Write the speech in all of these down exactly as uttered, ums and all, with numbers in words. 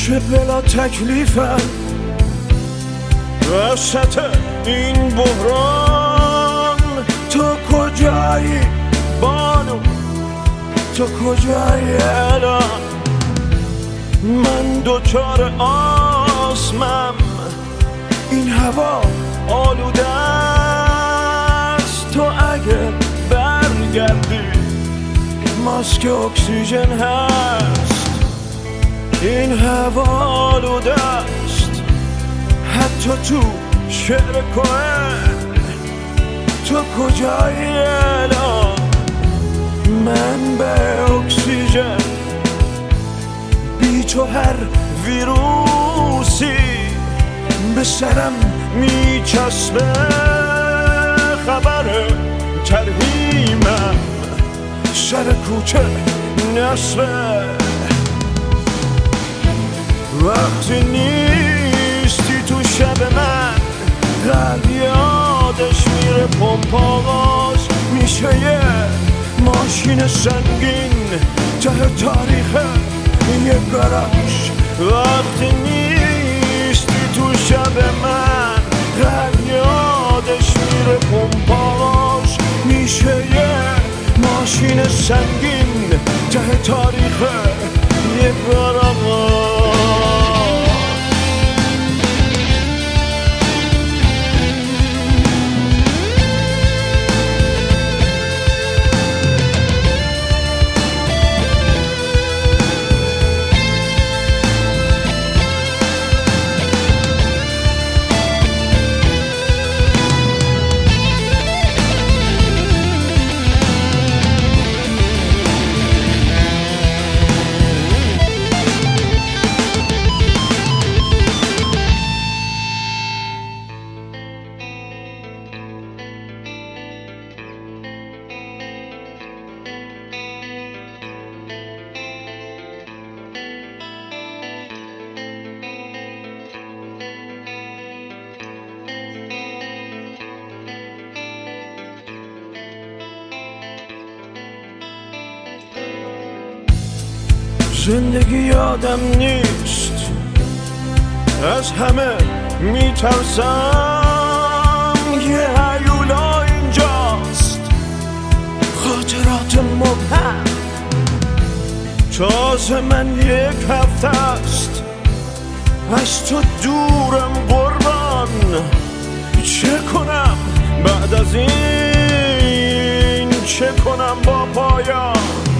چه بلا تکلیفم وسط این بحران. تو کجایی بانو، تو کجایی الان؟ من دوچار آسمم، این هوا آلوده است. تو اگه برگردی ماسک اکسیژن هست. این هوا آلوده است حتی تو شعر کوهن. تو کجایی الان؟ من به اکسیژن بی تو هر ویروسی به سرم میچسبه. خبر ترهیمم سر کوچه نصفه. وقتی نیستی تو شب من قلب یادش میره پمپ آغاز میشه یه ماشین سنگین ته تاریخ یه گاراژ. وقتی نیستی تو شب من قلب یادش میره پمپ آغاز میشه یه ماشین سنگین ته تاریخ یه گاراژ. زندگی یادم نیست، از همه میترسم. یه هیولا اینجاست، خاطرات مبهم. تازه من یک هفته است از تو دورم قربان. چه کنم بعد از این، چه کنم با پایان؟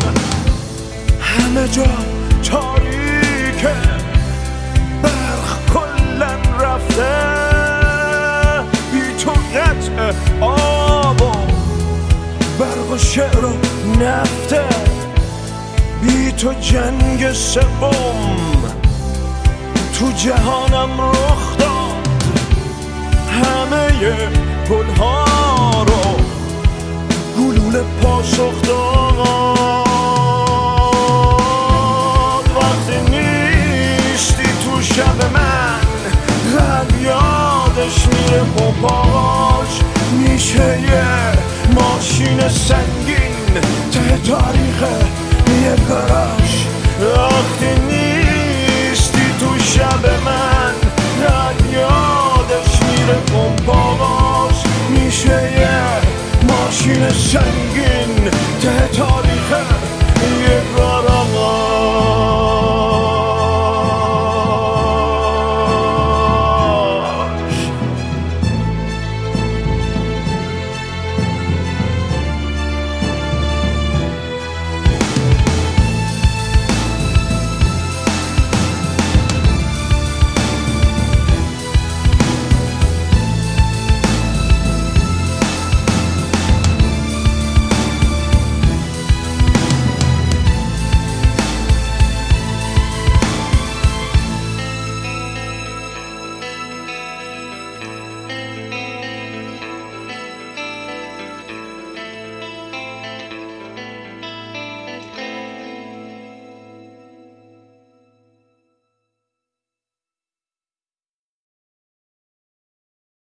همه جا تاریکه، برق کلن رفته. بی تو قطع آب و برق و شعر و نفته. بی تو جنگ سوم تو جهانم رخ داد. همه گلها رو گلوله پاسخ داد. شب من قلب یادش میره پاپاش میشه یه ماشین سنگین ته تاریخ یه گاراژ. وقتی